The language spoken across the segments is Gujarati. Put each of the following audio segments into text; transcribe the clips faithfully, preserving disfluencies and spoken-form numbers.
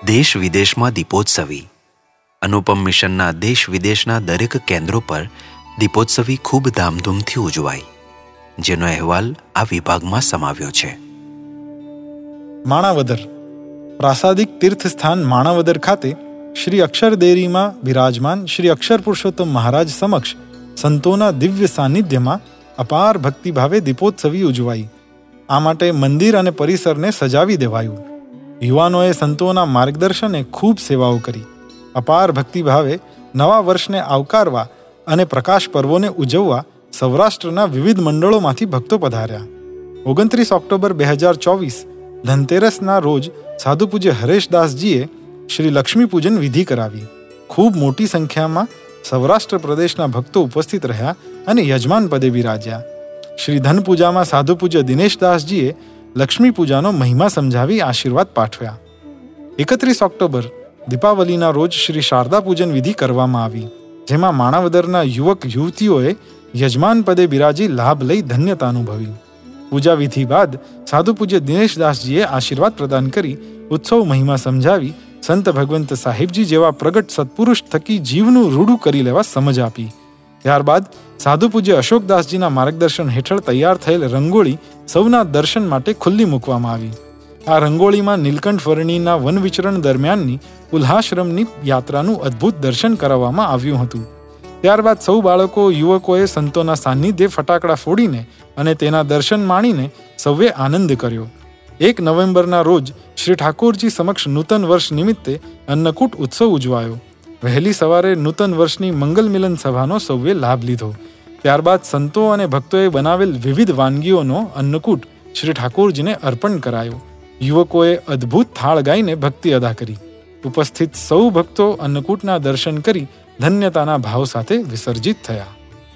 દેશ વિદેશમાં દીપોત્સવી. અનુપમ મિશનના દેશ વિદેશના દરેક કેન્દ્રો પર દીપોત્સવી ખૂબ ધામધૂમથી ઉજવાઈ, જેનો અહેવાલ આ વિભાગમાં સમાવ્યો છે. માણાવદર. પ્રાસાદિક તીર્થસ્થાન માણાવદર ખાતે શ્રી અક્ષરદેરીમાં બિરાજમાન શ્રી અક્ષર પુરુષોત્તમ મહારાજ સમક્ષ સંતોના દિવ્ય સાનિધ્યમાં અપાર ભક્તિભાવે દીપોત્સવી ઉજવાઈ. આ માટે મંદિર અને પરિસરને સજાવી દેવાયું. યુવાનોએ સંતોના માર્ગદર્શને ખૂબ સેવાઓ કરી. અપાર ભક્તિભાવે નવા વર્ષને આવકારવા અને પ્રકાશ પર્વોને ઉજવવા સૌરાષ્ટ્રના વિવિધ મંડળોમાંથી ભક્તો પધાર્યા. ઓગણત્રીસ ઓક્ટોબર બે હજાર ચોવીસ ધનતેરસના રોજ સાધુ પૂજ્ય હરેશદાસજીએ શ્રી લક્ષ્મી પૂજન વિધિ કરાવી. ખૂબ મોટી સંખ્યામાં સૌરાષ્ટ્ર પ્રદેશના ભક્તો ઉપસ્થિત રહ્યા અને યજમાન પદે બિરાજ્યા. શ્રી ધન પૂજામાં સાધુ પૂજ્ય દિનેશદાસજીએ લક્ષ્મી પૂજાનો મહિમા સમજાવી આશીર્વાદ પાઠવ્યા. એકત્રીસ ઓક્ટોબર દીપાવલીના રોજ શ્રી શારદા પૂજન વિધિ કરવામાં આવી, જેમાં માણાવદરના યુવક યુવતીઓએ યજમાન પદે બિરાજી લાભ લઈ ધન્યતા અનુભવી. પૂજા વિધિ બાદ સાધુ પૂજ્ય દિનેશદાસજીએ આશીર્વાદ પ્રદાન કરી ઉત્સવ મહિમા સમજાવી સંત ભગવંત સાહેબજી જેવા પ્રગટ સત્પુરુષ થકી જીવનું રૂડું કરી લેવા સમજ આપી. ત્યારબાદ સાધુ પૂજ્ય અશોકદાસજીના માર્ગદર્શન હેઠળ તૈયાર થયેલ રંગોળી સૌના દર્શન માટે ખુલ્લી મૂકવામાં આવી. આ રંગોળીમાં નીલકંઠ વર્ણિના વન વિચરણ દરમિયાનની ઉલ્હાશ્રમની યાત્રાનું અદ્ભુત દર્શન કરાવવામાં આવ્યું હતું. ત્યારબાદ સૌ બાળકો યુવકોએ સંતોના સાનિધ્યે ફટાકડા ફોડીને અને તેના દર્શન માણીને સૌએ આનંદ કર્યો. એક નવેમ્બરના રોજ શ્રી ઠાકોરજી સમક્ષ નૂતન વર્ષ નિમિત્તે અન્નકૂટ ઉત્સવ ઉજવાયો. વહેલી સવારે નૂતન વર્ષની મંગલ મિલન સભાનો સૌએ લાભ લીધો. ત્યારબાદ સંતો અને ભક્તોએ બનાવેલ વિવિધ વાનગીઓનો અન્નકૂટ શ્રી ઠાકોરજીને અર્પણ કરાયો. યુવકોએ અદ્ભુત થાળ ગાઈને ભક્તિ અદા કરી. ઉપસ્થિત સૌ ભક્તો અન્નકૂટના દર્શન કરી ધન્યતાના ભાવ સાથે વિસર્જિત થયા.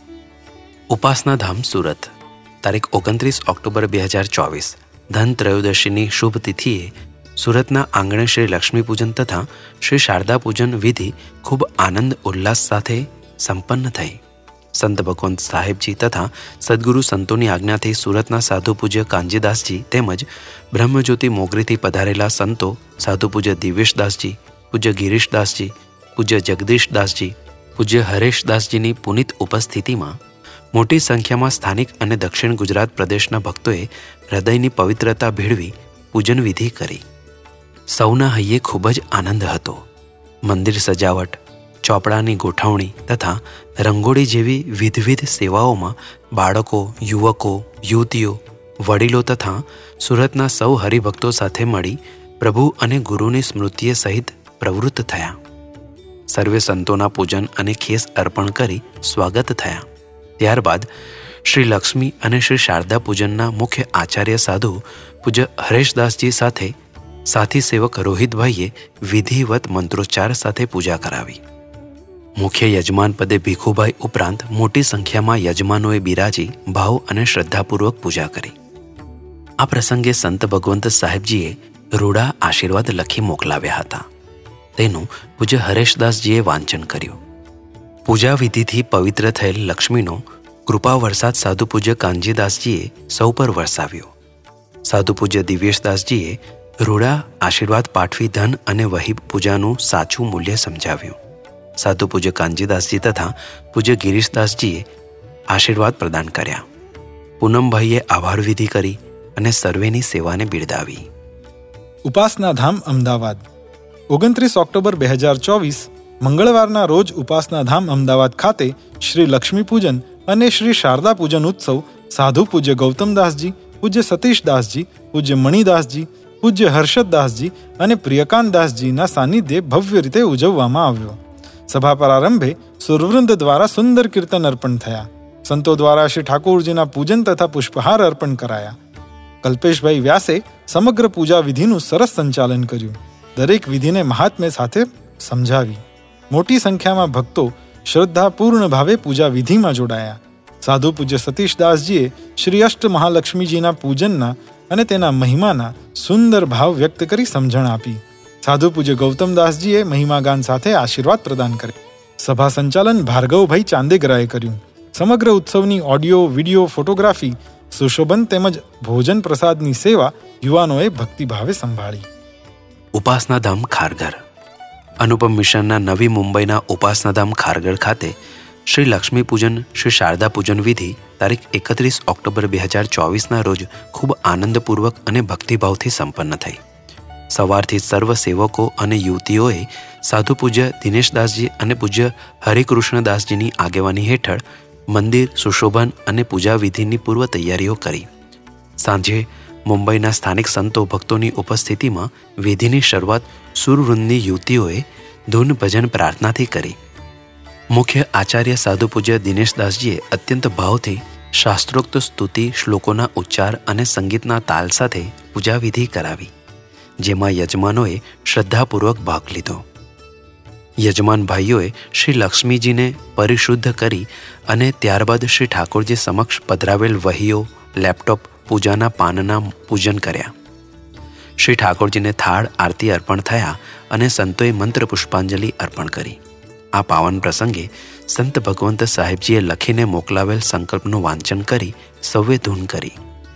ઉપાસના ધામ સુરત. તારીખ ઓગણત્રીસ ઓક્ટોબર બે હજાર ચોવીસ ધન ત્રયોદશીની શુભ તિથિએ સુરતના આંગણે શ્રી લક્ષ્મી પૂજન તથા શ્રી શારદા પૂજન વિધિ ખૂબ આનંદ ઉલ્લાસ સાથે સંપન્ન થઈ. સંત ભગવંત સાહેબજી તથા સદગુરુ સંતોની આજ્ઞાથી સુરતના સાધુ પૂજ્ય કાંજીદાસજી તેમજ બ્રહ્મજ્યોતિ મોગરીથી પધારેલા સંતો સાધુ પૂજ્ય દિવેશદાસજી, પૂજ્ય ગિરીશદાસજી, પૂજ્ય જગદીશદાસજી, પૂજ્ય હરેશદાસજીની પુનિત ઉપસ્થિતિમાં મોટી સંખ્યામાં સ્થાનિક અને દક્ષિણ ગુજરાત પ્રદેશના ભક્તોએ હૃદયની પવિત્રતા ભેળવી પૂજન વિધિ કરી. સૌના હૈયે ખૂબ જ આનંદ હતો. મંદિર સજાવટ, ચોપડાની ગોઠવણી તથા રંગોળી જેવી વિધવિધ સેવાઓમાં બાળકો, યુવકો, યુવતીઓ, વડીલો તથા સુરતના સૌ હરિભક્તો સાથે મળી પ્રભુ અને ગુરુની સ્મૃતિએ સહિત પ્રવૃત્ત થયા. સર્વે સંતોના પૂજન અને ખેસ અર્પણ કરી સ્વાગત થયા. ત્યારબાદ શ્રી લક્ષ્મી અને શ્રી શારદા પૂજનના મુખ્ય આચાર્ય સાધુ પૂજ્ય હરેશદાસજી સાથે સાથી સેવક રોહિતભાઈએ વિધિવત મંત્રોચ્ચાર સાથે પૂજા કરાવી. મુખ્ય યજમાન પદે ભીખુભાઈ ઉપરાંત મોટી સંખ્યામાં યજમાનોએ બિરાજી ભાવ અને શ્રદ્ધાપૂર્વક પૂજા કરી. આ પ્રસંગે સંત ભગવંત સાહેબજીએ રૂડા આશીર્વાદ લખી મોકલાવ્યા હતા. તેનું પૂજ્ય હરેશદાસજીએ વાંચન કર્યું. પૂજા વિધિથી પવિત્ર થયેલ લક્ષ્મીનો કૃપા વરસાદ સાધુ પૂજ્ય કાંજીદાસજીએ સૌ પર વરસાવ્યો. સાધુ પૂજ્ય દિવ્યેશદાસજીએ રૂડા આશીર્વાદ પાઠવી ધન અને વહી પૂજાનું સાચું મૂલ્ય સમજાવ્યું. સાધુ પૂજ્ય કાંજીદાસજી તથા પૂજ્ય ગિરીશદાસજીએ આશીર્વાદ પ્રદાન કર્યા. પૂનમભાઈએ આભાર વિધિ કરી અને સર્વેની સેવાને બિરદાવી. ઉપાસના ધામ અમદાવાદ. ઓગણત્રીસ ઓક્ટોબર બે હજાર ચોવીસ મંગળવારના રોજ ઉપાસના ધામ અમદાવાદ ખાતે શ્રી લક્ષ્મી પૂજન અને શ્રી શારદા પૂજન ઉત્સવ સાધુ પૂજ્ય ગૌતમદાસજી, પૂજ્ય સતીશદાસજી, પૂજ્ય મણિદાસજી, પૂજ્ય હર્ષદદાસજી અને પ્રિયકાંતદાસજીના સાનિધ્યે ભવ્ય રીતે ઉજવવામાં આવ્યો. સભા પ્રારંભે સુરવૃંદ દ્વારા સુંદર કીર્તન અર્પણ થયા. સંતો દ્વારા શ્રી ઠાકોરજીના પૂજન તથા પુષ્પહાર અર્પણ કરાયા. કલ્પેશભાઈ વ્યાસે સમગ્ર પૂજા વિધિનું સરસ સંચાલન કર્યું. દરેક વિધિને મહાત્મ્ય સાથે સમજાવી. મોટી સંખ્યામાં ભક્તો શ્રદ્ધાપૂર્ણ ભાવે પૂજા વિધિમાં જોડાયા. સાધુ પૂજ્ય સતીશદાસજીએ શ્રી અષ્ટ મહાલક્ષ્મીજીના પૂજનના અને તેના મહિમાના સુંદર ભાવ વ્યક્ત કરી સમજણ આપી. સાધુ પૂજ્ય ગૌતમદાસજીએ મહિમાગાન સાથે આશીર્વાદ પ્રદાન કર્યા. સભા સંચાલન ભાર્ગવભાઈ ચાંદેગરાએ કર્યું. સમગ્ર ઉત્સવની ઓડિયો, વિડીયો, ફોટોગ્રાફી, સુશોભન તેમજ ભોજન પ્રસાદની સેવા યુવાનોએ ભક્તિભાવે સંભાળી. ઉપાસનાધામ ખારઘર. અનુપમ મિશનના નવી મુંબઈના ઉપાસનાધામ ખારઘર ખાતે શ્રી લક્ષ્મી પૂજન શ્રી શારદા પૂજન વિધિ તારીખ એકત્રીસ ઓક્ટોબર બે હજાર ચોવીસના રોજ ખૂબ આનંદપૂર્વક અને ભક્તિભાવથી સંપન્ન થઈ. સવારથી સર્વ સેવકો અને યુવતીઓએ સાધુ પૂજ્ય દિનેશદાસજી અને પૂજ્ય હરિકૃષ્ણદાસજીની આગેવાની હેઠળ મંદિર સુશોભન અને પૂજા વિધિની પૂર્વ તૈયારીઓ કરી. સાંજે મુંબઈના સ્થાનિક સંતો ભક્તોની ઉપસ્થિતિમાં વિધિની શરૂઆત સુરવૃંદની યુવતીઓએ ધૂન ભજન પ્રાર્થનાથી કરી. મુખ્ય આચાર્ય સાધુ પૂજ્ય દિનેશદાસજીએ અત્યંત ભાવથી શાસ્ત્રોક્ત સ્તુતિ શ્લોકોના ઉચ્ચાર અને સંગીતના તાલ સાથે પૂજાવિધિ કરાવી, જેમાં યજમાનોએ શ્રદ્ધાપૂર્વક ભાગ લીધો. યજમાન ભાઈઓએ શ્રી લક્ષ્મીજીને પરિશુદ્ધ કરી અને ત્યારબાદ શ્રી ઠાકોરજી સમક્ષ પધરાવેલ વહીઓ, લેપટોપ, પૂજાના પાનના પૂજન કર્યા. શ્રી ઠાકોરજીને થાળ આરતી અર્પણ થયા અને સંતોએ મંત્ર પુષ્પાંજલિ અર્પણ કરી. આ પાવન પ્રસંગે સંત ભગવંત સાહેબજીએ લખીને મોકલાવેલ સંકલ્પનું વાંચન કરી સૌએ ધૂન કરી.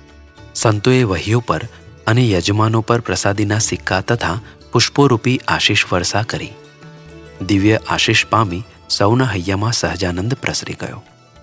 સંતોએ વહીઓ પર અને યજમાનો પર પ્રસાદીના સિક્કા તથા પુષ્પોરૂપી આશીષ વર્ષા કરી. દિવ્ય આશીષ પામી સૌના હૈયામાં સહજાનંદ પ્રસરી ગયો.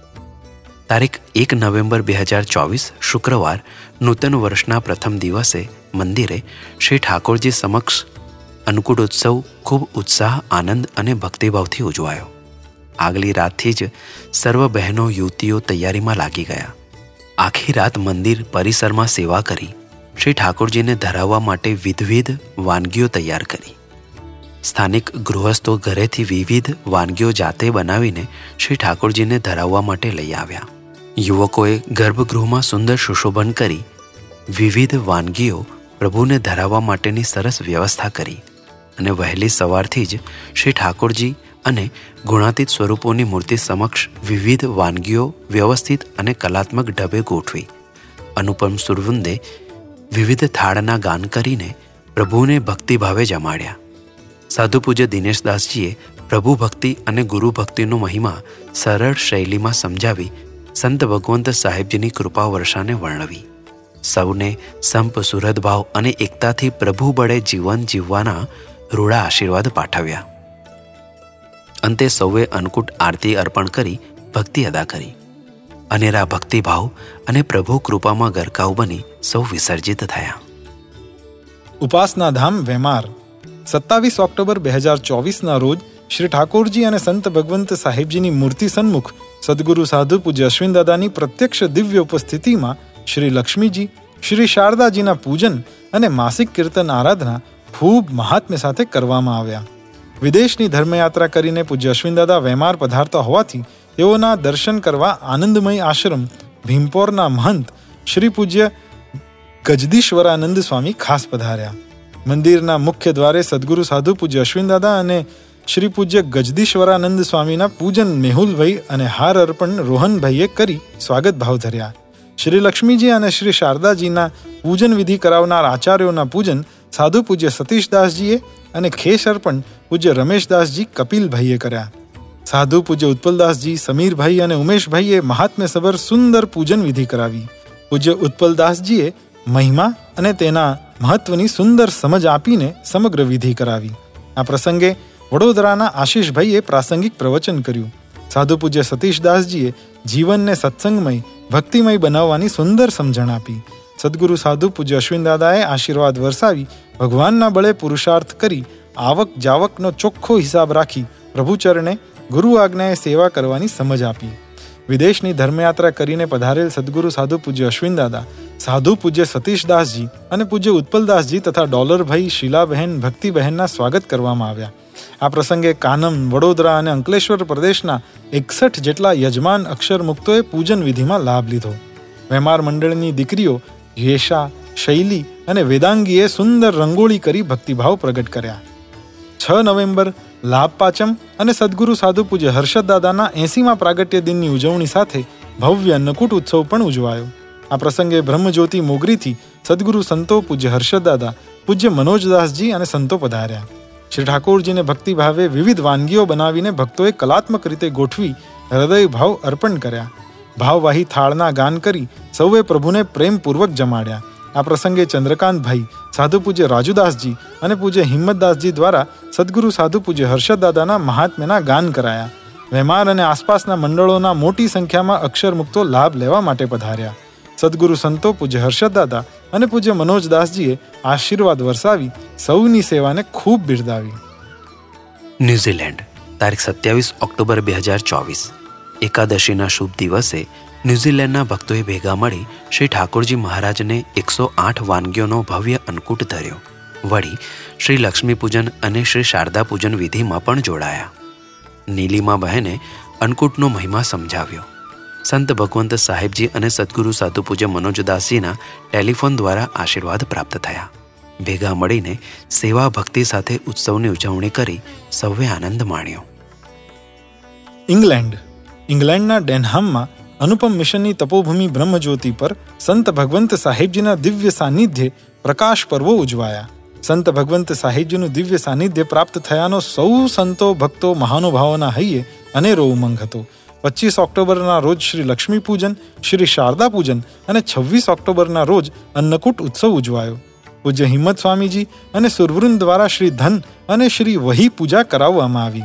તારીખ એક નવેમ્બર બે હજાર ચોવીસ શુક્રવાર નૂતન વર્ષના પ્રથમ દિવસે મંદિરે શ્રી ઠાકોરજી સમક્ષ અન્નકૂટોત્સવ ખૂબ ઉત્સાહ, આનંદ અને ભક્તિભાવથી ઉજવાયો. આગલી રાતથી જ સર્વ બહેનો યુવતીઓ તૈયારીમાં લાગી ગયા. આખી રાત મંદિર પરિસરમાં સેવા કરી શ્રી ઠાકોરજીને ધરાવવા માટે વિધવિધ વાનગીઓ તૈયાર કરી. સ્થાનિક ગૃહસ્થો ઘરેથી વિવિધ વાનગીઓ જાતે બનાવીને શ્રી ઠાકોરજીને ધરાવવા માટે લઈ આવ્યા. યુવકોએ ગર્ભગૃહમાં સુંદર સુશોભન કરી વિવિધ વાનગીઓ પ્રભુને ધરાવવા માટેની સરસ વ્યવસ્થા કરી અને વહેલી સવારથી જ શ્રી ઠાકોરજી અને ગુણાતીત સ્વરૂપોની મૂર્તિ સમક્ષ વિવિધ વાનગીઓ વ્યવસ્થિત અને કલાત્મક ઢબે ગોઠવી અનુપમ સુરવૃંદે વિવિધ થાળના ગાન કરીને પ્રભુને ભક્તિભાવે જમાડ્યા. સાધુ પૂજ્ય દિનેશદાસજીએ પ્રભુ ભક્તિ અને ગુરુ ભક્તિનો મહિમા સરળ શૈલીમાં સમજાવી સંત ભગવંત સાહેબજીની કૃપા વર્ષાને વર્ણવી. સૌને સંપ સુહૃદભાવ અને એકતાથી પ્રભુ બળે જીવન જીવવાના રૂડા આશીર્વાદ પાઠવ્યા. અંતે સૌએ અન્નકૂટ આરતી અર્પણ કરી ભક્તિ અદા કરી. અનેરા ભક્તિભાવ અને પ્રભુ કૃપામાં ગરકાવ બની સૌ વિસર્જિત થયા. ઉપાસના ધામ વેમાર. સત્તાવીસ ઓક્ટોબર બે હજાર ચોવીસના રોજ શ્રી ઠાકોરજી અને સંત ભગવંત સાહેબજીની મૂર્તિ સન્મુખ સદગુરુ સાધુ પૂજ્ય અશ્વિનદાદાની પ્રત્યક્ષ દિવ્ય ઉપસ્થિતિમાં શ્રી લક્ષ્મીજી, શ્રી શારદાજીના પૂજન અને માસિક કીર્તન આરાધના ખૂબ મહાત્મ્ય સાથે કરવામાં આવ્યા. વિદેશની ધર્મયાત્રા કરીને પૂજ્ય અશ્વિનદાદા વેમાર પધારતા હોવાથી તેઓના દર્શન કરવા આનંદમય આશ્રમ ભીમપોરના મહંત શ્રી પૂજ્ય ગજદીશ્વરાનંદ સ્વામી ખાસ પધાર્યા. મંદિરના મુખ્ય દ્વારે સદગુરુ સાધુ પૂજ્ય અશ્વિનદાદા અને શ્રી પૂજ્ય ગજદીશ્વરાનંદ સ્વામીના પૂજન મેહુલભાઈ અને હાર અર્પણ રોહનભાઈએ કરી સ્વાગત ભાવ ધર્યા. શ્રી લક્ષ્મીજી અને શ્રી શારદાજીના પૂજન વિધિ કરાવનાર આચાર્યોના પૂજન સાધુ પૂજ્ય સતીશદાસજીએ અને ખેસ અર્પણ પૂજ્ય રમેશદાસજી કપિલભાઈએ કર્યા. સાધુ પૂજ્ય ઉત્પલદાસજી, સમીરભાઈ અને ઉમેશભાઈએ મહાત્મ્યસભર સુંદર પૂજન વિધિ કરાવી. પૂજ્ય ઉત્પલદાસજીએ મહિમા અને તેના મહત્વની સુંદર સમજ આપીને સમગ્ર વિધિ કરાવી. આ પ્રસંગે વડોદરાના આશીષભાઈએ પ્રાસંગિક પ્રવચન કર્યું. સાધુ પૂજ્ય સતીશદાસજીએ જીવનને સત્સંગમય, ભક્તિમય બનાવવાની સુંદર સમજણ આપી. સદગુરુ સાધુ પૂજ્ય અશ્વિનદાદાએ આશીર્વાદ વરસાવી ભગવાનના બળે પુરુષાર્થ કરી આવક જાવકનો ચોખ્ખો હિસાબ રાખી પ્રભુચરણે ગુરુ આજ્ઞાએ સેવા કરવાની સમજ આપી. વિદેશની ધર્મયાત્રા કરીને પધારેલ સદગુરુ સાધુ પૂજ્ય અશ્વિનદાદા, સાધુ પૂજ્ય સતીશદાસજી અને પૂજ્ય ઉત્પલદાસજી તથા ડોલરભાઈ, શીલાબહેન, ભક્તિબહેનના સ્વાગત કરવામાં આવ્યા. આ પ્રસંગે કાનમ, વડોદરા અને અંકલેશ્વર પ્રદેશના એકસઠ જેટલા યજમાન અક્ષર મુક્તોએ પૂજન વિધિમાં લાભ લીધો. વેમાર મંડળની દીકરીઓ યેશા, શૈલી અને વેદાંગીએ સુંદર રંગોળી કરી ભક્તિભાવ પ્રગટ કર્યા. છ નવેમ્બર લાભ પાંચમ અને સદગુરુ સાધુ પૂજ્ય હર્ષદદાદાના એંસીમાં પ્રાગટ્ય દિનની ઉજવણી સાથે ભવ્ય અન્નકૂટ ઉત્સવ પણ ઉજવાયો. આ પ્રસંગે બ્રહ્મજ્યોતિ મોગરીથી સદગુરુ સંતો પૂજ્ય હર્ષદદાદા, પૂજ્ય મનોજદાસજી અને સંતો પધાર્યા. શ્રી ઠાકોરજીને ભક્તિભાવે વિવિધ વાનગીઓ બનાવીને ભક્તોએ કલાત્મક રીતે ગોઠવી હૃદય ભાવ અર્પણ કર્યા. ભાવવાહી થાળના ગાન કરી સૌએ પ્રભુને પ્રેમપૂર્વક જમાડ્યા. આ પ્રસંગે ચંદ્રકાંતભાઈ, સાધુ પૂજ્ય રાજુદાસજી અને પૂજ્ય હિંમતદાસજી દ્વારા સદગુરુ સાધુ પૂજ્ય હર્ષદદાદાના મહાત્મ્યના ગાન કરાયા. વેમાર અને આસપાસના મંડળોના મોટી સંખ્યામાં અક્ષર મુક્તો લાભ લેવા માટે પધાર્યા. સદગુરુ સંતો પૂજ્ય હર્ષદદાદા અને પૂજ્ય મનોજદાસજીએ આશીર્વાદ વરસાવી સૌની સેવાને ખૂબ બિરદાવી. ન્યૂઝીલેન્ડ તારીખ સત્યાવીસ ઓક્ટોબર બે હજાર ચોવીસ એકાદશીના શુભ દિવસે ન્યૂઝીલેન્ડના ભક્તોએ ભેગા મળી શ્રી ઠાકોરજી મહારાજને એકસો આઠ વાનગીઓનો ભવ્ય અન્નકૂટ ધર્યો. વળી શ્રી લક્ષ્મી પૂજન અને શ્રી શારદા પૂજન વિધિમાં પણ જોડાયા. નીલિમા બહેને અન્નકૂટનો મહિમા સમજાવ્યો. સંત ભગવંત સાહેબજી અને સદગુરુ સાધુ પૂજ્ય મનોજદાસજીના ટેલિફોન દ્વારા આશીર્વાદ પ્રાપ્ત થયા. ભેગા મળીને સેવા ભક્તિ સાથે ઉત્સવની ઉજવણી કરી સૌએ આનંદ માણ્યો. ઇંગ્લેન્ડ ઇંગ્લેન્ડના ડેનહામમાં અનુપમ મિશનની તપોભૂમિ બ્રહ્મજ્યોતિ પર સંત ભગવંત સાહેબજીના દિવ્ય સાનિધ્યે પ્રકાશ પર્વો ઉજવાયા. સંત ભગવંત સાહેબજીનું દિવ્ય સાનિધ્ય પ્રાપ્ત થયાનો સૌ સંતો ભક્તો મહાનુભાવોના હૈયે અનેરો ઉમંગ હતો. પચીસ ઓક્ટોબરના રોજ શ્રી લક્ષ્મી પૂજન, શ્રી શારદા પૂજન અને છવ્વીસ ઓક્ટોબરના રોજ અન્નકૂટ ઉત્સવ ઉજવાયો. પૂજ્ય હિંમત સ્વામીજી અને સુરવૃંદ દ્વારા શ્રી ધન અને શ્રી વહી પૂજા કરાવવામાં આવી.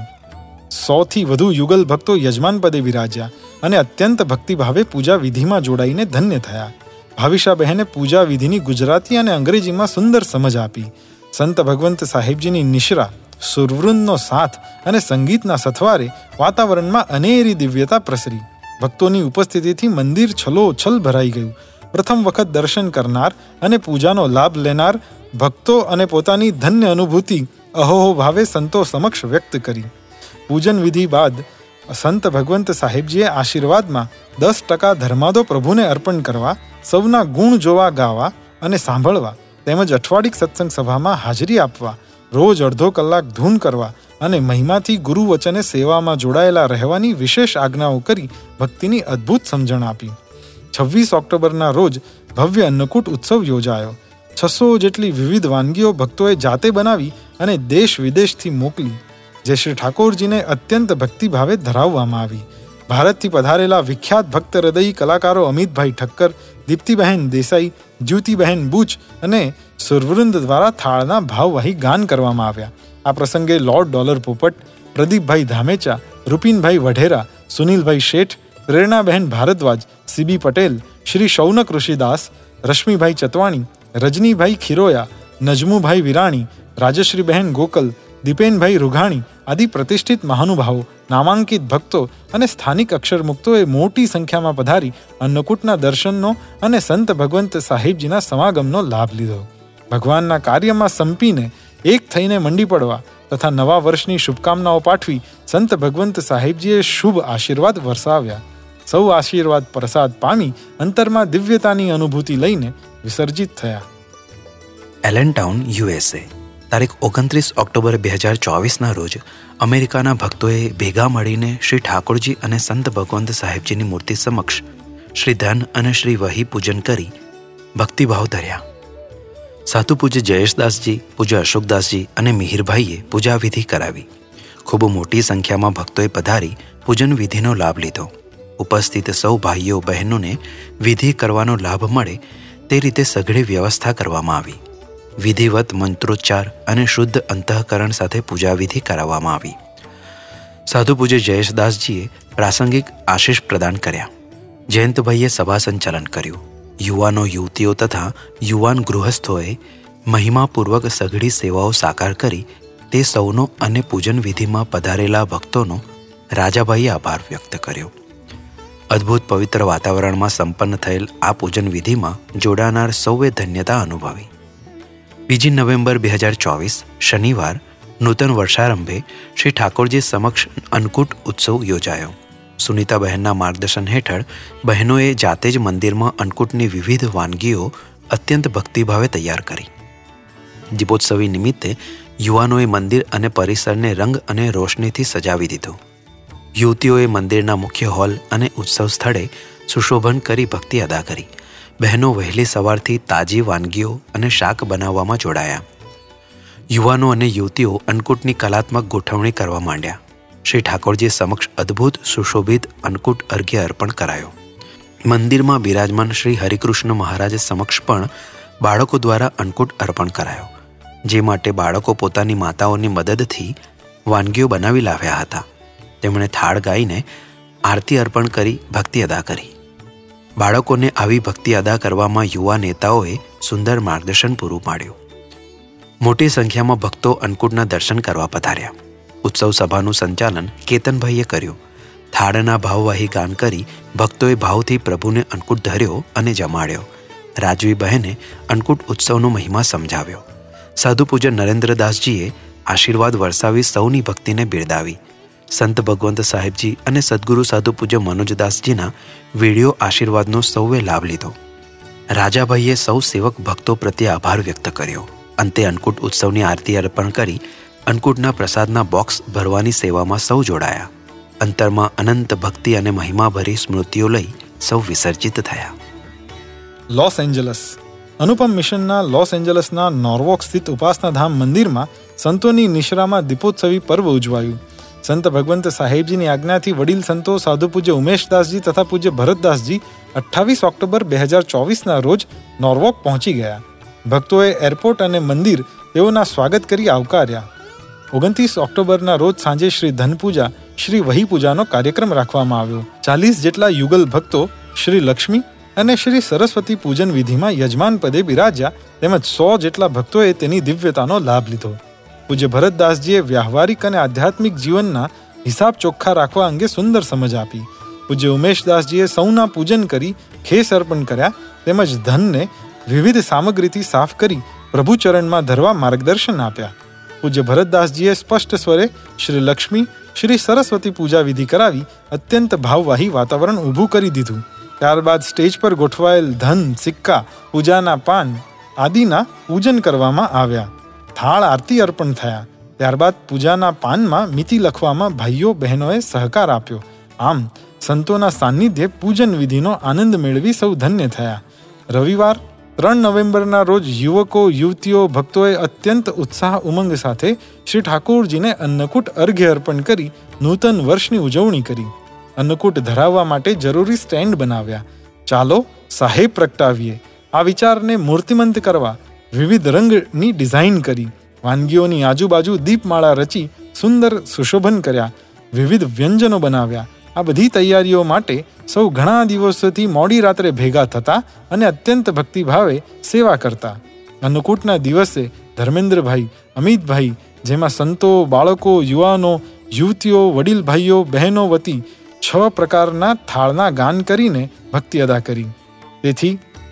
સોથી વધુ યુગલ ભક્તો યજમાન પદે બિરાજ્યા અને અત્યંત ભક્તિભાવે પૂજા વિધિમાં જોડાઈને ધન્ય થયા. ભાવિશા બહેને પૂજા વિધિની ગુજરાતી અને અંગ્રેજીમાં સુંદર સમજ આપી. સંત ભગવંત સાહેબજીની નિશ્રા, સુરવૃંદનો સાથ અને સંગીતના સથવારે વાતાવરણમાં અનેરી દિવ્યતા પ્રસરી. ભક્તોની ઉપસ્થિતિથી મંદિર છલોછલ ભરાઈ ગયું. પ્રથમ વખત દર્શન કરનાર અને પૂજાનો લાભ લેનાર ભક્તો અને પોતાની ધન્ય અનુભૂતિ અહોહો ભાવે સંતો સમક્ષ વ્યક્ત કરી. પૂજન વિધિ બાદ સંત ભગવંત સાહેબજીએ આશીર્વાદમાં દસ ટકા ધર્માદો પ્રભુને અર્પણ કરવા, સૌના ગુણ જોવા, ગાવા અને સાંભળવા તેમજ અઠવાડિક સત્સંગ સભામાં હાજરી આપવા, રોજ અડધો કલાક ધૂન કરવા અને મહિમાથી ગુરુ વચને સેવામાં જોડાયેલા રહેવાની વિશેષ આજ્ઞાઓ કરી ભક્તિની અદ્ભુત સમજણ આપી. છવ્વીસ ઓક્ટોબરના રોજ ભવ્ય અન્નકૂટ ઉત્સવ યોજાયો. છસો જેટલી વિવિધ વાનગીઓ ભક્તોએ જાતે બનાવી અને દેશ વિદેશથી મોકલી, જે શ્રી ઠાકોરજીને અત્યંત ભક્તિભાવે ધરાવવામાં આવી. ભારતથી પધારેલા વિખ્યાત ભક્ત હૃદયી કલાકારો અમિતભાઈ ઠક્કર, દીપ્તિબહેન દેસાઈ, જ્યોતિબહેન બુચ અને સુરવૃંદ દ્વારા થાળના ભાવવાહી ગાન કરવામાં આવ્યા. આ પ્રસંગે લોર્ડ ડોલર પોપટ, પ્રદીપભાઈ ધામેચા, રૂપિનભાઈ વઢેરા, સુનિલભાઈ શેઠ, પ્રેરણાબહેન ભારદ્વાજ, સીબી પટેલ, શ્રી શૌનક ઋષિદાસ, રશ્મિભાઈ ચતવાણી, રજનીભાઈ ખીરોયા, નજમુભાઈ વિરાણી, રાજશ્રીબહેન ગોકલ, દીપેનભાઈ રૂઘાણી આદિ પ્રતિષ્ઠિત મહાનુભાવો, નામાંકિત ભક્તો અને સ્થાનિક અક્ષરમુક્તોએ મોટી સંખ્યામાં પધારી અન્નકૂટના દર્શનનો અને સંત ભગવંત સાહેબજીના સમાગમનો લાભ લીધો. ભગવાનના કાર્યમાં સંપીને એક થઈને મંડી પડવા તથા નવા વર્ષની શુભકામનાઓ પાઠવી સંત ભગવંત સાહેબજીએ શુભ આશીર્વાદ વરસાવ્યા. સૌ આશીર્વાદ પ્રસાદ પામી અંતરમાં દિવ્યતાની અનુભૂતિ લઈને વિસર્જિત થયા. એલનટાઉન યુએસએ તારીખ ઓગણત્રીસ ઓક્ટોબર બે હજાર ચોવીસના રોજ અમેરિકાના ભક્તોએ ભેગા મળીને શ્રી ઠાકોરજી અને સંત ભગવંત સાહેબજીની મૂર્તિ સમક્ષ શ્રી ધન અને શ્રી વહી પૂજન કરી ભક્તિભાવ ધર્યા. સાધુ પૂજ્ય જયેશદાસજી, પૂજ્ય અશોકદાસજી અને મિહિરભાઈએ પૂજા વિધિ કરાવી. ખૂબ મોટી સંખ્યામાં ભક્તોએ પધારી પૂજન વિધિનો લાભ લીધો. ઉપસ્થિત સૌ ભાઈઓ બહેનોને વિધિ કરવાનો લાભ મળે તે રીતે સઘળી વ્યવસ્થા કરવામાં આવી. વિધિવત મંત્રોચ્ચાર અને શુદ્ધ અંતઃકરણ સાથે પૂજા વિધિ કરાવવામાં આવી. સાધુ પૂજ્ય જયેશદાસજીએ પ્રાસંગિક આશીષ પ્રદાન કર્યા. જયંતભાઈએ સભા સંચાલન કર્યું. યુવાનો યુવતીઓ તથા યુવાન ગૃહસ્થોએ મહિમાપૂર્વક સઘળી સેવાઓ સાકાર કરી તે સૌનો અને પૂજન વિધિમાં પધારેલા ભક્તોનો રાજાભાઈએ આભાર વ્યક્ત કર્યો. અદ્ભુત પવિત્ર વાતાવરણમાં સંપન્ન થયેલ આ પૂજન વિધિમાં જોડાનાર સૌએ ધન્યતા અનુભવી. બીજી નવેમ્બર બે હજાર ચોવીસ શનિવાર નૂતન વર્ષારંભે શ્રી ઠાકોરજી સમક્ષ અન્નકૂટ ઉત્સવ યોજાયો. સુનીતાબહેનના માર્ગદર્શન હેઠળ બહેનોએ જાતે જ મંદિરમાં અન્નકૂટની વિવિધ વાનગીઓ અત્યંત ભક્તિભાવે તૈયાર કરી. દીપોત્સવી નિમિત્તે યુવાનોએ મંદિર અને પરિસરને રંગ અને રોશનીથી સજાવી દીધું. યુવતીઓએ મંદિરના મુખ્ય હોલ અને ઉત્સવ સ્થળે સુશોભન કરી ભક્તિ અદા કરી. બહેનો વહેલી સવારથી તાજી વાનગીઓ અને શાક બનાવવામાં જોડાયા. યુવાનો અને યુવતીઓ અન્નકૂટની કલાત્મક ગોઠવણી કરવા માંડ્યા. શ્રી ઠાકોરજી સમક્ષ અદ્ભુત સુશોભિત અન્નકૂટ અર્ઘ્ય અર્પણ કરાયો. મંદિરમાં બિરાજમાન શ્રી હરિકૃષ્ણ મહારાજ સમક્ષ પણ બાળકો દ્વારા અન્નકૂટ અર્પણ કરાયો, જે માટે બાળકો પોતાની માતાઓની મદદથી વાનગીઓ બનાવી લાવ્યા હતા. તેમણે થાળ ગાઈને આરતી અર્પણ કરી ભક્તિ અદા કરી. બાળકોને આવી ભક્તિ અદા કરવામાં યુવા નેતાઓએ સુંદર માર્ગદર્શન પૂરું પાડ્યું. મોટી સંખ્યામાં ભક્તો અન્નકૂટના દર્શન કરવા પધાર્યા. ઉત્સવ સભાનું સંચાલન કેતનભાઈએ કર્યું. થાળના ભાવવાહી ગાન કરી ભક્તોએ ભાવથી પ્રભુને અન્નકૂટ ધર્યો અને જમાડ્યો. રાજવી બહેને અન્નકૂટ ઉત્સવનો મહિમા સમજાવ્યો. સાધુ પૂજ્ય નરેન્દ્રદાસજીએ આશીર્વાદ વરસાવી સૌની ભક્તિને બિરદાવી. સંત ભગવંત સાહેબજી અને સદગુરુ સાધુ પૂજ્ય મનોજદાસજીના વિડીયો આશીર્વાદનો સૌએ લાભ લીધો. રાજાભાઈએ સૌ સેવક ભક્તો પ્રત્યે આભાર વ્યક્ત કર્યો. અંતે અન્નકૂટ ઉત્સવની આરતી અર્પણ કરી અન્નકૂટના પ્રસાદના બોક્સ ભરવાની સેવામાં સૌ જોડાયા. અંતરમાં અનંત ભક્તિ અને મહિમાભરી સ્મૃતિઓ લઈ સૌ વિસર્જિત થયા. Los Angeles. અનુપમ મિશનના લોસ એન્જલસના નોર્વોક સ્થિત ઉપાસનાધામ મંદિરમાં સંતોની નિશ્રામાં દીપોત્સવી પર્વ ઉજવાયું. સંત ભગવંત સાહેબજીની આજ્ઞાથી વડીલ સંતો સાધુ પૂજ્ય ઉમેશદાસજી તથા પૂજ્ય ભરતદાસજી અઠ્ઠાવીસ ઓક્ટોબર બે હજાર ચોવીસના રોજ નોર્વોક પહોંચી ગયા. ભક્તોએ એરપોર્ટ અને મંદિર તેઓના સ્વાગત કરી આવકાર્યા. ઓગણત્રીસ ઓક્ટોબરના રોજ સાંજે શ્રી ધનપૂજા, શ્રી વહી પૂજાનો કાર્યક્રમ રાખવામાં આવ્યો. ચાલીસ જેટલા યુગલ ભક્તો શ્રી લક્ષ્મી અને શ્રી સરસ્વતી પૂજન વિધિમાં યજમાન પદે બિરાજ્યા, તેમજ સો જેટલા ભક્તોએ તેની દિવ્યતાનો લાભ લીધો. પૂજ્ય ભરતદાસજીએ વ્યાવહારિક અને આધ્યાત્મિક જીવનના હિસાબ ચોખ્ખા રાખવા અંગે સુંદર સમજ આપી. પૂજ્ય ઉમેશદાસજીએ સૌના પૂજન કરી ખેસ અર્પણ કર્યા, તેમજ ધનને વિવિધ સામગ્રીથી સાફ કરી પ્રભુચરણમાં ધરવા માર્ગદર્શન આપ્યા. પૂજ્ય ભરતદાસજીએ સ્પષ્ટ સ્વરે શ્રી લક્ષ્મી, શ્રી સરસ્વતી પૂજા વિધિ કરાવી અત્યંત ભાવવાહી વાતાવરણ ઊભું કરી દીધું. ત્યારબાદ સ્ટેજ પર ગોઠવાયેલ ધન, સિક્કા, પૂજાના પાન આદિના પૂજન કરવામાં આવ્યા. થાળ આરતી અર્પણ થયા. ત્યારબાદ પૂજાના પાનમાં મિતિ લખવામાં ભાઈઓ બહેનોએ સહકાર આપ્યો. આમ સંતોના સાનિધ્યે પૂજન વિધિનો આનંદ મેળવી સૌ ધન્ય થયા. રવિવાર ત્રણ નવેમ્બરના રોજ યુવકો, યુવતીઓ, ભક્તોએ અત્યંત ઉત્સાહ ઉમંગ સાથે શ્રી ઠાકોરજીને અન્નકૂટ અર્ઘ્ય અર્પણ કરી નૂતન વર્ષની ઉજવણી કરી. અન્નકૂટ ધરાવવા માટે જરૂરી સ્ટેન્ડ બનાવ્યા. ચાલો સાહેબ પ્રગટાવીએ. આ વિચારને મૂર્તિમંત કરવા વિવિધ રંગની ડિઝાઇન કરી. વાનગીઓની આજુબાજુ દીપમાળા રચી સુંદર સુશોભન કર્યા. વિવિધ વ્યંજનો બનાવ્યા. આ બધી તૈયારીઓ માટે સૌ ઘણા દિવસોથી મોડી રાત્રે ભેગા થતા અને અત્યંત ભક્તિભાવે સેવા કરતા. અન્નકૂટના દિવસે ધર્મેન્દ્રભાઈ, અમિતભાઈ, જેમાં સંતો, બાળકો, યુવાનો, યુવતીઓ, વડીલ ભાઈઓ, બહેનો વતી છ પ્રકારના થાળના ગાન કરીને ભક્તિ અદા કરી. તેથી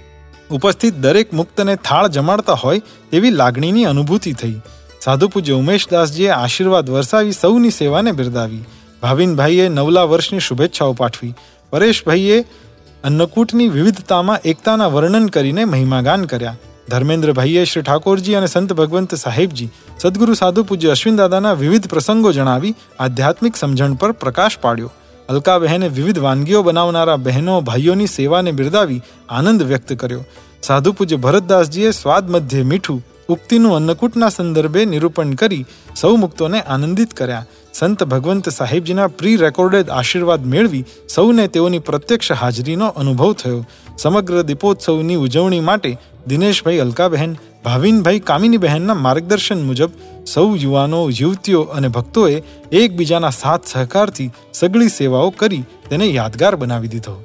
ઉપસ્થિત દરેક મુક્તને થાળ જમાડતા હોય તેવી લાગણીની અનુભૂતિ થઈ. સાધુ પૂજ્ય ઉમેશદાસજીએ આશીર્વાદ વરસાવી સૌની સેવાને બિરદાવી. ભાવિનભાઈએ નવલા વર્ષની શુભેચ્છાઓ પાઠવી. પરેશભાઈએ અન્નકૂટની વિવિધતામાં એકતાના વર્ણન કરીને મહિમાગાન કર્યા. ધર્મેન્દ્રભાઈએ શ્રી ઠાકોરજી અને સંત ભગવંત સાહેબજી, સદગુરુ સાધુ પૂજ્ય અશ્વિનદાદાના વિવિધ પ્રસંગો જણાવી આધ્યાત્મિક સમજણ પર પ્રકાશ પાડ્યો. અલકાબહેને વિવિધ વાનગીઓ બનાવનારા બહેનો, ભાઈઓની સેવાને બિરદાવી આનંદ વ્યક્ત કર્યો. સાધુ પૂજ્ય ભરતદાસજીએ સ્વાદ મધ્યે મીઠું ઉક્તિનું અન્નકૂટના સંદર્ભે નિરૂપણ કરી સૌ મુક્તોને આનંદિત કર્યા. સંત ભગવંત સાહેબજીના પ્રી રેકોર્ડેડ આશીર્વાદ મેળવી સૌને તેઓની પ્રત્યક્ષ હાજરીનો અનુભવ થયો. સમગ્ર દીપોત્સવની ઉજવણી માટે દિનેશભાઈ અલકાબહેન, ભાવિનભાઈ કામિનીબહેનના માર્ગદર્શન મુજબ સૌ યુવાનો, યુવતીઓ અને ભક્તોએ એકબીજાના સાથ સહકારથી સઘળી સેવાઓ કરી તેને યાદગાર બનાવી દીધો.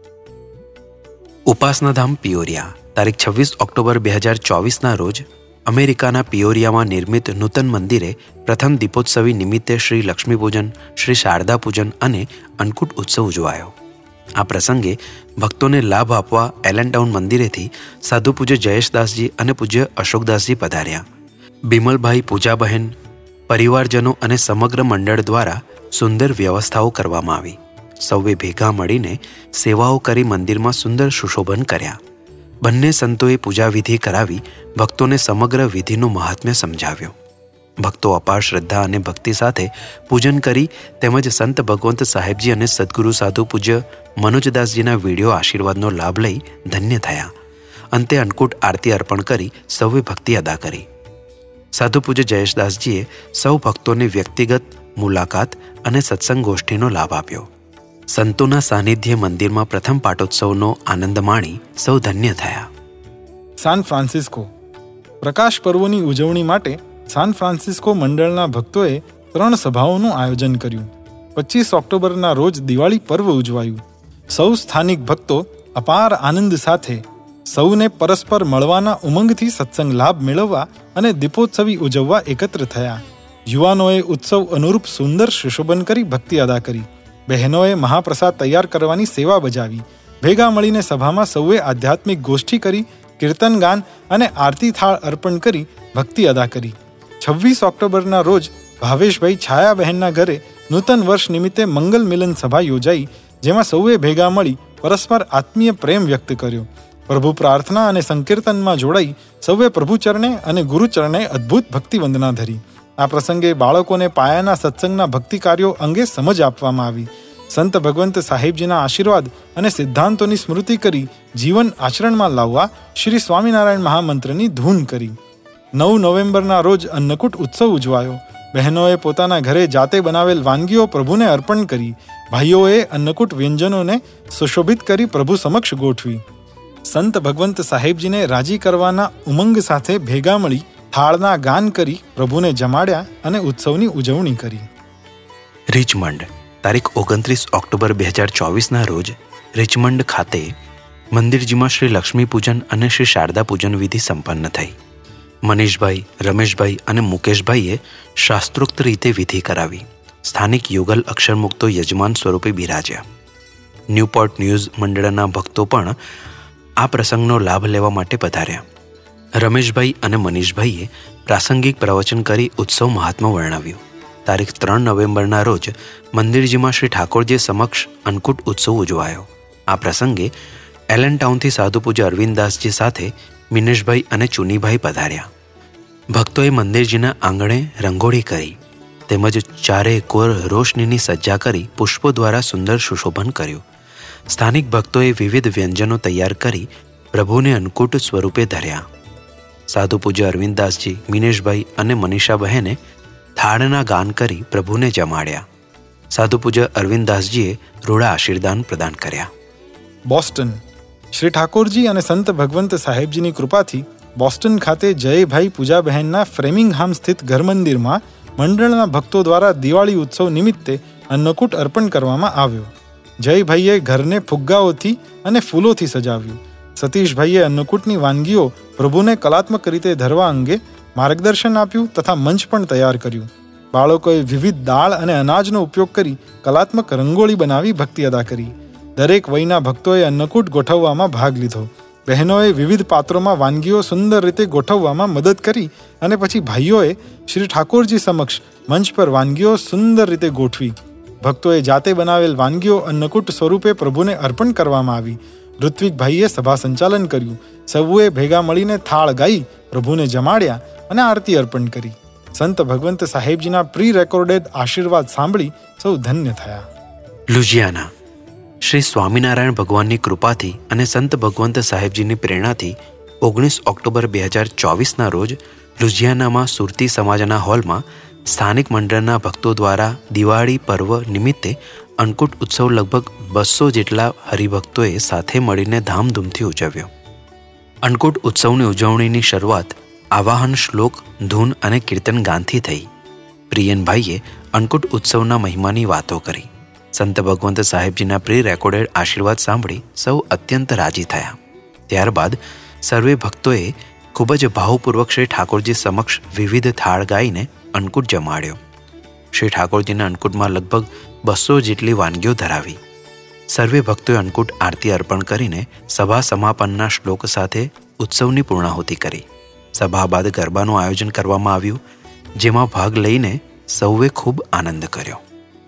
ઉપાસનાધામ પિયોરિયા. તારીખ છવ્વીસ ઓક્ટોબર બે હજાર ચોવીસના રોજ અમેરિકાના પિયોરિયામાં નિર્મિત નૂતન મંદિરે પ્રથમ દીપોત્સવી નિમિત્તે શ્રી લક્ષ્મી પૂજન, શ્રી શારદા પૂજન અને અન્નકૂટ ઉત્સવ ઉજવાયો. આ પ્રસંગે ભક્તોને લાભ આપવા એલનટાઉન મંદિરેથી સાધુ પૂજ્ય જયેશદાસજી અને પૂજ્ય અશોકદાસજી પધાર્યા. બિમલભાઈ, પૂજાબહેન, પરિવારજનો અને સમગ્ર મંડળ દ્વારા સુંદર વ્યવસ્થાઓ કરવામાં આવી. સૌએ ભેગા મળીને સેવાઓ કરી મંદિરમાં સુંદર સુશોભન કર્યા. બંને સંતોએ પૂજાવિધિ કરાવી ભક્તોને સમગ્ર વિધિનું મહાત્મ્ય સમજાવ્યું. ભક્તો અપાર શ્રદ્ધા અને ભક્તિ સાથે પૂજન કરી તેમજ સંત ભગવંત સાહેબજી અને સદગુરુ સાધુ પૂજ્ય મનોજદાસજીના વિડીયો આશીર્વાદનો લાભ લઈ ધન્ય થયા. અંતે અન્નકૂટ આરતી અર્પણ કરી સૌએ ભક્તિ અદા કરી. સાધુ પૂજ્ય જયેશદાસજીએ સૌ ભક્તોને વ્યક્તિગત મુલાકાત અને સત્સંગ ગોષ્ઠીનો લાભ આપ્યો. સંતોના સાનિધ્ય મંદિરમાં પ્રથમ પાટોત્સવનો આનંદ માણી સૌ ધન્ય થયા. San Francisco. પ્રકાશ પર્વોની ઉજવણી માટે સાન ફ્રાન્સિસ્કો મંડળના ભક્તોએ ત્રણ સભાઓનું આયોજન કર્યું. પચીસ ઓક્ટોબરના રોજ દિવાળી પર્વ ઉજવાયું. સૌ સ્થાનિક ભક્તો અપાર આનંદ સાથે સૌને પરસ્પર મળવાના ઉમંગથી સત્સંગ લાભ મેળવવા અને દીપોત્સવી ઉજવવા એકત્ર થયા. યુવાનોએ ઉત્સવ અનુરૂપ સુંદર સુશોભન કરી ભક્તિ અદા કરી. બહેનોએ મહાપ્રસાદ તૈયાર કરવાની સેવા બજાવી. ભેગા મળીને સભામાં સૌએ આધ્યાત્મિક ગોષ્ઠી કરી, કીર્તન ગાન અને આરતી થાળ અર્પણ કરી ભક્તિ અદા કરી. છવ્વીસ ઓક્ટોબરના રોજ ભાવેશભાઈ છાયાબહેનના ઘરે નૂતન વર્ષ નિમિત્તે મંગલ મિલન સભા યોજાઈ, જેમાં સૌએ ભેગા મળી પરસ્પર આત્મીય પ્રેમ વ્યક્ત કર્યો. પ્રભુ પ્રાર્થના અને સંકીર્તનમાં જોડાઈ સૌએ પ્રભુચરણે અને ગુરુચરણે અદ્ભુત ભક્તિ વંદના ધરી. આ પ્રસંગે બાળકોને પાયાના સત્સંગના ભક્તિ કાર્યો અંગે સમજ આપવામાં આવી. સંત ભગવંત સાહેબજીના આશીર્વાદ અને સિદ્ધાંતોની સ્મૃતિ કરી જીવન આચરણમાં લાવવા શ્રી સ્વામિનારાયણ મહામંત્રની ધૂન કરી. નવ નવેમ્બરના રોજ અન્નકૂટ ઉત્સવ ઉજવાયો. બહેનોએ પોતાના ઘરે જાતે બનાવેલ વાનગીઓ પ્રભુને અર્પણ કરી. ભાઈઓએ અન્નકૂટ વ્યંજનોને સુશોભિત કરી પ્રભુ સમક્ષ ગોઠવી. સંત ભગવંત સાહેબજીને રાજી કરવાના ઉમંગ સાથે ભેગા મળી થાળના ગાન કરી પ્રભુને જમાડ્યા અને ઉત્સવની ઉજવણી કરી. રિચમન્ડ. તારીખ ઓગણત્રીસ ઓક્ટોબર બે હજાર ચોવીસના રોજ રિચમન્ડ ખાતે મંદિરજીમાં શ્રી લક્ષ્મી પૂજન અને શ્રી શારદા પૂજન વિધિ સંપન્ન થઈ. મનીષભાઈ, રમેશભાઈ અને મુકેશભાઈએ શાસ્ત્રોક્ત રીતે વિધિ કરાવી. સ્થાનિક યુગલ અક્ષરમુક્તો યજમાન સ્વરૂપે બિરાજ્યા. ન્યૂપોર્ટ ન્યૂઝ મંડળના ભક્તો પણ આ પ્રસંગનો લાભ લેવા માટે પધાર્યા. રમેશભાઈ અને મનીષભાઈએ પ્રાસંગિક પ્રવચન કરી ઉત્સવ મહાત્મા વર્ણવ્યું. તારીખ ત્રણ નવેમ્બરના રોજ મંદિરજીમાં શ્રી ઠાકોરજી સમક્ષ અન્નકૂટ ઉત્સવ ઉજવાયો. આ પ્રસંગે એલન ટાઉનથી સાધુ પૂજ્ય અરવિંદદાસજી સાથે મિનેશભાઈ અને ચુનીભાઈ પધાર્યા. ભક્તોએ મંદિરજીના આંગણે રંગોળી કરી તેમજ ચારે કોર રોશનીની સજ્જા કરી પુષ્પો દ્વારા સુંદર સુશોભન કર્યું. સ્થાનિક ભક્તોએ વિવિધ વ્યંજનો તૈયાર કરી પ્રભુને અન્નકૂટ સ્વરૂપે ધર્યા. સાધુ પૂજ્ય અરવિંદદાસજી, મિનેશભાઈ અને મનીષા બહેને થાળના ગાન કરી પ્રભુને જમાડ્યા. સાધુ પૂજ્ય અરવિંદદાસજીએ રૂડા આશીર્વાદ પ્રદાન કર્યા. બોસ્ટન. શ્રી ઠાકોરજી અને સંત ભગવંત સાહેબજીની કૃપાથી બોસ્ટન ખાતે જયભાઈ પૂજાબહેનના ફ્રેમિંગહામ સ્થિત ઘર મંદિરમાં મંડળના ભક્તો દ્વારા દિવાળી ઉત્સવ નિમિત્તે અન્નકૂટ અર્પણ કરવામાં આવ્યો. જયભાઈએ ઘરને ફુગ્ગાઓથી અને ફૂલોથી સજાવ્યું. સતીશભાઈએ અન્નકૂટની વાનગીઓ પ્રભુને કલાત્મક રીતે ધરવા અંગે માર્ગદર્શન આપ્યું તથા મંચ પણ તૈયાર કર્યું. બાળકોએ વિવિધ દાળ અને અનાજનો ઉપયોગ કરી કલાત્મક રંગોળી બનાવી ભક્તિ અદા કરી. દરેક વયના ભક્તોએ અન્નકૂટ ગોઠવવામાં ભાગ લીધો. બહેનોએ વિવિધ પાત્રોમાં વાનગીઓ સુંદર રીતે ગોઠવવામાં મદદ કરી અને પછી ભાઈઓએ શ્રી ઠાકોરજી સમક્ષ મંચ પર વાનગીઓ સુંદર રીતે ગોઠવી. ભક્તોએ જાતે બનાવેલ વાનગીઓ અન્નકૂટ સ્વરૂપે પ્રભુને અર્પણ કરવામાં આવી. ઋત્વિકભાઈએ સભા સંચાલન કર્યું. સૌએ ભેગા મળીને થાળ ગાઈ પ્રભુને જમાડ્યા અને આરતી અર્પણ કરી. સંત ભગવંત સાહેબજીના પ્રી રેકોર્ડેડ આશીર્વાદ સાંભળી સૌ ધન્ય થયા. લુઝિયાના. શ્રી સ્વામિનારાયણ ભગવાનની કૃપાથી અને સંત ભગવંત સાહેબજીની પ્રેરણાથી ઓગણીસ ઓક્ટોબર બે હજાર ચોવીસના રોજ લુઝિયાનામાં સુરતી સમાજના હોલમાં સ્થાનિક મંડળના ભક્તો દ્વારા દિવાળી પર્વ નિમિત્તે અન્નકૂટ ઉત્સવ લગભગ બસો જેટલા હરિભક્તોએ સાથે મળીને ધામધૂમથી ઉજવ્યો. અન્નકૂટ ઉત્સવની ઉજવણીની શરૂઆત આવાહન શ્લોક, ધૂન અને કીર્તન ગાનથી થઈ. પ્રિયનભાઈએ અન્નકૂટ ઉત્સવના મહિમાની વાતો કરી. સંત ભગવંત સાહેબજીના પ્રી રેકોર્ડેડ આશીર્વાદ સાંભળી સૌ અત્યંત રાજી થયા. ત્યારબાદ સર્વે ભક્તોએ ખૂબ જ ભાવપૂર્વક શ્રી ઠાકોરજી સમક્ષ વિવિધ થાળ ગાઈને અન્નકૂટ જમાડ્યો. શ્રી ઠાકોરજીના અન્નકૂટમાં લગભગ બસો જેટલી વાનગીઓ ધરાવી. સર્વે ભક્તોએ અન્નકૂટ આરતી અર્પણ કરીને સભા સમાપનના શ્લોક સાથે ઉત્સવની પૂર્ણાહુતિ કરી. સભા બાદ ગરબાનું આયોજન કરવામાં આવ્યું, જેમાં ભાગ લઈને સૌએ ખૂબ આનંદ કર્યો.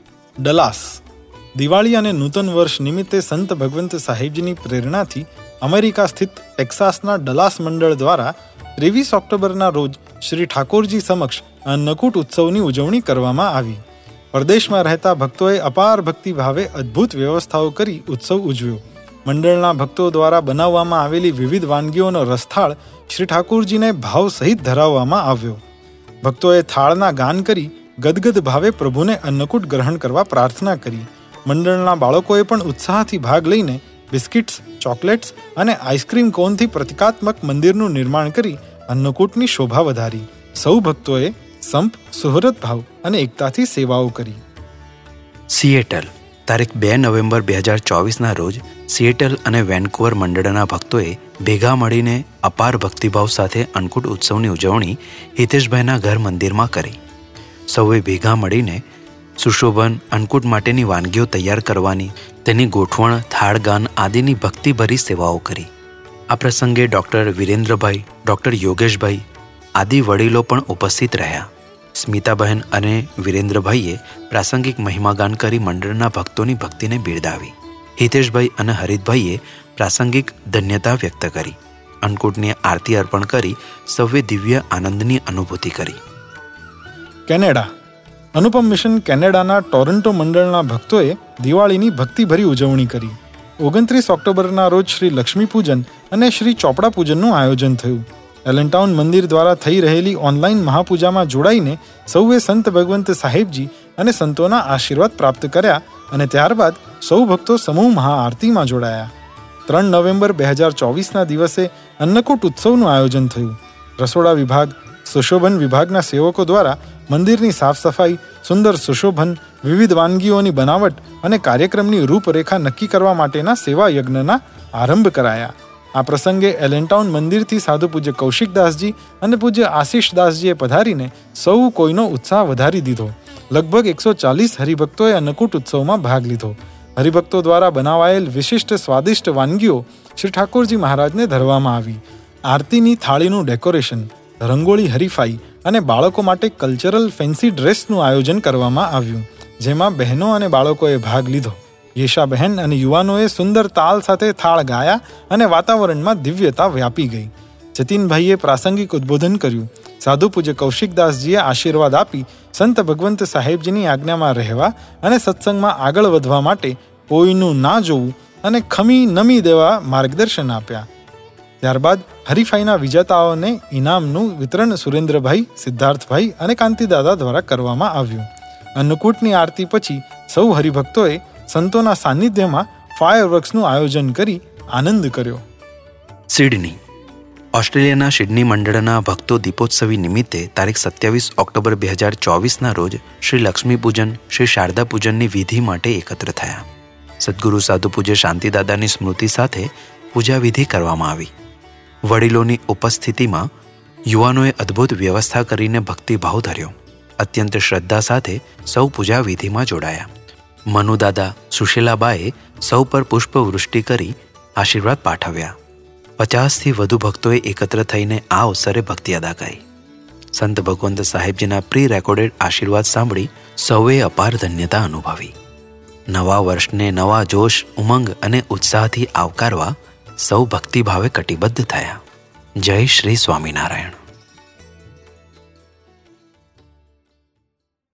ડલાસ. દિવાળી અને નૂતન વર્ષ નિમિત્તે સંત ભગવંત સાહેબજીની પ્રેરણાથી અમેરિકા સ્થિત ટેક્સાસના ડલાસ મંડળ દ્વારા ત્રેવીસ ઓક્ટોબરના રોજ શ્રી ઠાકોરજી સમક્ષ અન્નકૂટ ઉત્સવની ઉજવણી કરવામાં આવી. પરદેશમાં રહેતા ભક્તોએ અપાર ભક્તિ ભાવે અદ્ભુત વ્યવસ્થાઓ કરી ઉત્સવ ઉજવ્યો. મંડળના ભક્તો દ્વારા બનાવવામાં આવેલી વિવિધ વાનગીઓનો રસથાળ શ્રી ઠાકોરજીને ભાવ સહિત ધરાવવામાં આવ્યો. ભક્તોએ થાળના ગાન કરી ગદગદ ભાવે પ્રભુને અન્નકૂટ ગ્રહણ કરવા પ્રાર્થના કરી. મંડળના બાળકોએ પણ ઉત્સાહથી ભાગ લઈને બિસ્કિટ્સ, ચોકલેટ્સ અને આઈસ્ક્રીમ કોનથી પ્રતિકાત્મક મંદિરનું નિર્માણ કરી અન્નકૂટની શોભા વધારી. સૌ ભક્તોએ સંપ, સુહૃદ ભાવ અને એકતાથી સેવાઓ કરી. સિએટલ તારીખ બે નવેમ્બર બે હજાર ચોવીસના રોજ સિએટલ અને વેન્કુવર મંડળના ભક્તોએ ભેગા મળીને અપાર ભક્તિભાવ સાથે અન્નકૂટ ઉત્સવની ઉજવણી હિતેશભાઈના ઘર મંદિરમાં કરી. સૌએ ભેગા મળીને સુશોભન અન્નકૂટ માટેની વાનગીઓ તૈયાર કરવાની, તેની ગોઠવણ, થાળગાન આદિની ભક્તિભરી સેવાઓ કરી. આ પ્રસંગે ડૉક્ટર વિરેન્દ્રભાઈ, ડૉક્ટર યોગેશભાઈ આદિ વડીલો પણ ઉપસ્થિત રહ્યા. સ્મિતાબહેન અને વિરેન્દ્રભાઈએ પ્રાસંગિક મહિમાગાન કરી મંડળના ભક્તોની ભક્તિને બિરદાવી. હિતેશભાઈ અને હરિતભાઈએ પ્રાસંગિક ધન્યતા વ્યક્ત કરી. અન્નકૂટની આરતી અર્પણ કરી સૌએ દિવ્ય આનંદની અનુભૂતિ કરી. કેનેડા અનુપમ મિશન કેનેડાના ટોરન્ટો મંડળના ભક્તોએ દિવાળીની ભક્તિભરી ઉજવણી કરી. ઓગણત્રીસ ઓક્ટોબરના રોજ શ્રી લક્ષ્મી પૂજન અને શ્રી ચોપડા પૂજનનું આયોજન થયું. એલનટાઉન મંદિર દ્વારા થઈ રહેલી ઓનલાઈન મહાપૂજામાં જોડાઈને સૌએ સંત ભગવંત સાહેબજી અને સંતોના આશીર્વાદ પ્રાપ્ત કર્યા અને ત્યારબાદ સૌ ભક્તો સમૂહ મહાઆરતીમાં જોડાયા. ત્રણ નવેમ્બર બે હજાર ચોવીસના દિવસે અન્નકૂટ ઉત્સવનું આયોજન થયું. રસોડા વિભાગ, સુશોભન વિભાગના સેવકો દ્વારા મંદિરની સાફ સફાઈ, સુંદર સુશોભન, વિવિધ વાનગીઓની બનાવટ અને કાર્યક્રમની રૂપરેખા નક્કી કરવા માટેના સેવા યજ્ઞના આરંભ કરાયા. આ પ્રસંગે એલનટાઉન મંદિરથી સાધુ પૂજ્ય કૌશિકદાસજી અને પૂજ્ય આશીષદાસજીએ પધારીને સૌ કોઈનો ઉત્સાહ વધારી દીધો. લગભગ એકસો ચાલીસ હરિભક્તોએ અન્નકૂટ ઉત્સવમાં ભાગ લીધો. હરિભક્તો દ્વારા બનાવાયેલ વિશિષ્ટ સ્વાદિષ્ટ વાનગીઓ શ્રી ઠાકોરજી મહારાજને ધરવામાં આવી. આરતીની થાળીનું ડેકોરેશન, રંગોળી હરીફાઈ અને બાળકો માટે કલ્ચરલ ફેન્સી ડ્રેસનું આયોજન કરવામાં આવ્યું, જેમાં બહેનો અને બાળકોએ ભાગ લીધો. યેશાબહેન અને યુવાનોએ સુંદર તાલ સાથે થાળ ગાયા અને વાતાવરણમાં દિવ્યતા વ્યાપી ગઈ. જતીનભાઈએ પ્રાસંગિક ઉદ્બોધન કર્યું. સાધુ પૂજ્ય કૌશિકદાસજીએ આશીર્વાદ આપી સંત ભગવંત સાહેબજીની આજ્ઞામાં રહેવા અને સત્સંગમાં આગળ વધવા માટે કોઈનું ના જોવું અને ખમી નમી દેવા માર્ગદર્શન આપ્યા. ત્યારબાદ હરીફાઈના વિજેતાઓને ઇનામનું વિતરણ સુરેન્દ્રભાઈ, સિદ્ધાર્થભાઈ અને કાંતિદાદા દ્વારા કરવામાં આવ્યું. અન્નકૂટની આરતી પછી સૌ હરિભક્તોએ સંતોના સાનિધ્યમાં ફાયરવર્ક્સનું આયોજન કરી આનંદ કર્યો. સિડની ઓસ્ટ્રેલિયાના સિડની મંડળના ભક્તો દીપોત્સવી નિમિત્તે તારીખ સત્યાવીસ ઓક્ટોબર બે હજાર ચોવીસના રોજ શ્રી લક્ષ્મી પૂજન, શ્રી શારદા પૂજનની વિધિ માટે એકત્ર થયા. સદગુરુ સાધુ પૂજ્ય શાંતિદાદાની સ્મૃતિ સાથે પૂજા વિધિ કરવામાં આવી. વડીલોની ઉપસ્થિતિમાં યુવાનોએ અદ્ભુત વ્યવસ્થા કરીને ભક્તિભાવ ધર્યો. અત્યંત શ્રદ્ધા સાથે સૌ પૂજા વિધિમાં જોડાયા. મનુદાદા, સુશીલાબાએ સૌ પર પુષ્પવૃષ્ટિ કરી આશીર્વાદ પાઠવ્યા. પચાસથી વધુ ભક્તોએ એકત્ર થઈને આ અવસરે ભક્તિ અદા કરી. સંત ભગવંત સાહેબજીના પ્રી રેકોર્ડેડ આશીર્વાદ સાંભળી સૌએ અપાર ધન્યતા અનુભવી. નવા વર્ષને નવા જોશ, ઉમંગ અને ઉત્સાહથી આવકારવા સૌ ભક્તિભાવે કટિબદ્ધ થયા. જય શ્રી સ્વામિનારાયણ.